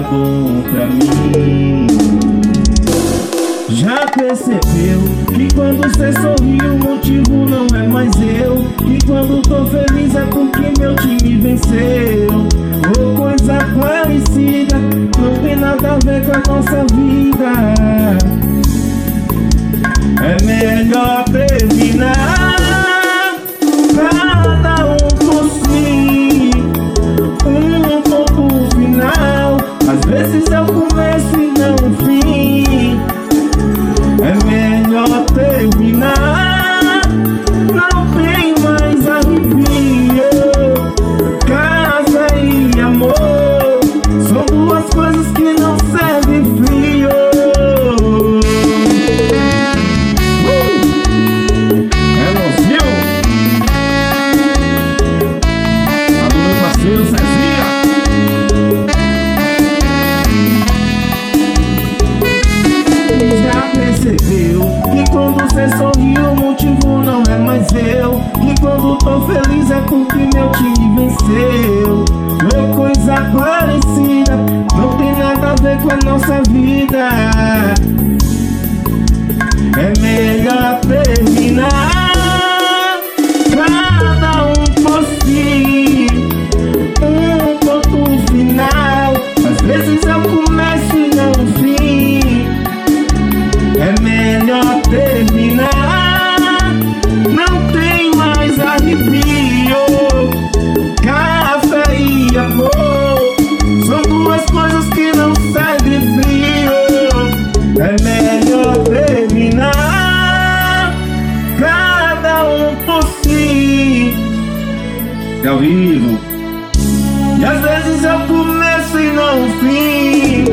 bom pra mim. Já percebeu que quando cê sorri o motivo não é mais eu? Que quando tô feliz é porque meu time venceu? Ou coisa parecida, não tem nada a ver com a nossa vida. É melhor terminar, cada um por si, um ponto final. Às vezes é o começo e não o fim. É melhor terminar, não tem mais arrepio. Casa e amor são duas coisas que não servem frio. Elogio. Alô, meu parceiro Cezinha. Já percebeu que quando cê sorri o motivo não é mais eu? Que quando tô feliz é porque meu time venceu? Ou coisa parecida, não tem nada a ver com a nossa vida. É melhor terminar, cada um por si, um ponto final. Às vezes é o começo e não o fim. É melhor terminar, não tem mais arrepio. Café e amor são duas coisas que não servem frio. É melhor terminar, cada um por si. É horrível. E às vezes é o começo e não o fim.